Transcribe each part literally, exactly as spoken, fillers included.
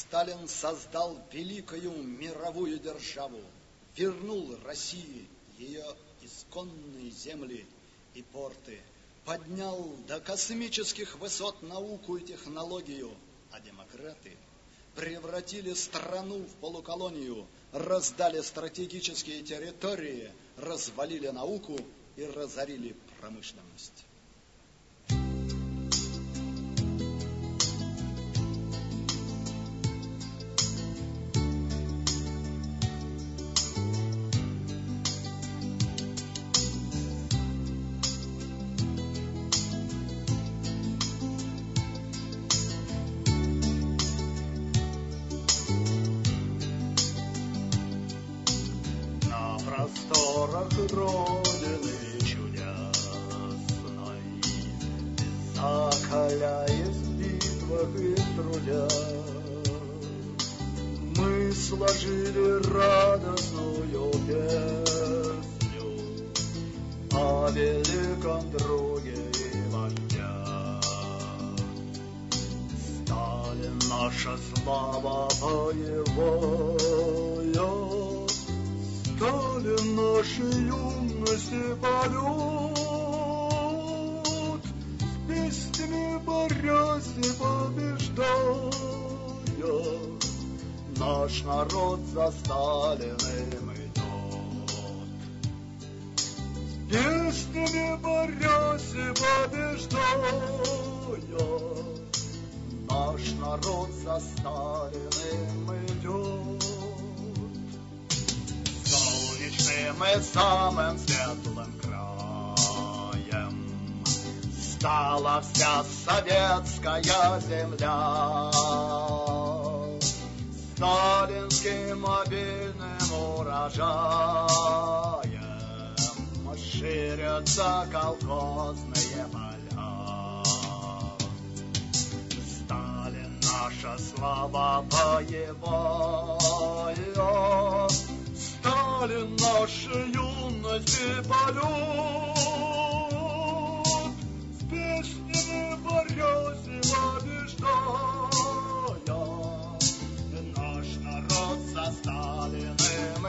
Сталин создал великую мировую державу, вернул России ее исконные земли и порты, поднял до космических высот науку и технологию, а демократы превратили страну в полуколонию, раздали стратегические территории, развалили науку и разорили промышленность. Родины чудесной, закаляясь в битвах и трудях, мы сложили радостную песню о великом друге и вождя. Сталин, наша слава боевая, Сталин нашей юности полет, с песнями борясь и побеждая, наш народ за Сталиным идет. С песнями борясь и побеждая, наш народ за Сталиным идет. Солнечным и самым светлым краем стала вся советская земля. Сталинским обильным урожаем ширятся колхозные поля. Сталин, наша слава боевая, Сталин, наша юность и полет, с песнями борясь и побеждая, наш народ за Сталиным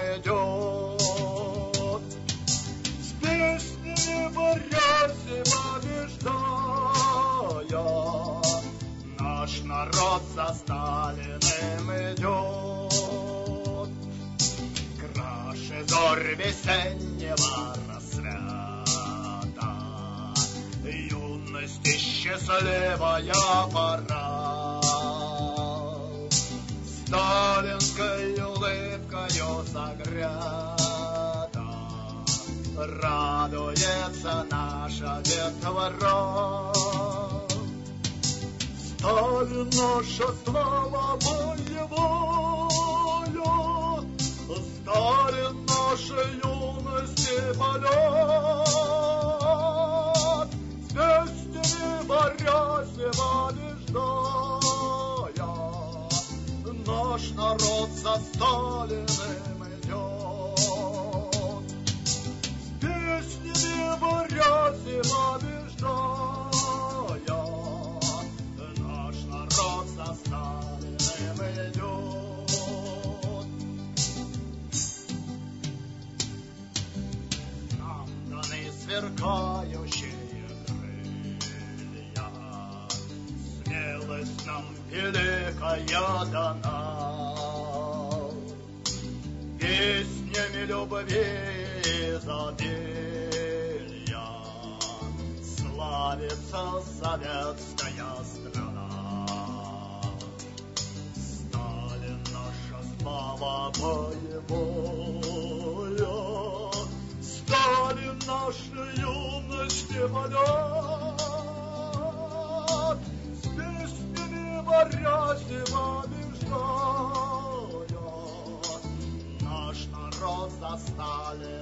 идет. С песнями борясь и побеждая, наш народ за Сталиным идет. Зорь весеннего рассвета, юности счастливая пора, сталинской улыбкою согрета, радуется наша детвора. Сталин, наша слава боевая, Сталин, нашей юности полет, с песнями борясь и побеждая, наш народ за Сталиным идет. С песнями борясь и побеждая, наш народ за Сталиным идет. Сверкающие крылья, смелость нам великая дана, песнями любви изобилия славится советская страна. Сталин, наша слава боевая, Сталин, наша юность и полет, с песнями борясь и побеждая, наш народ за Сталиным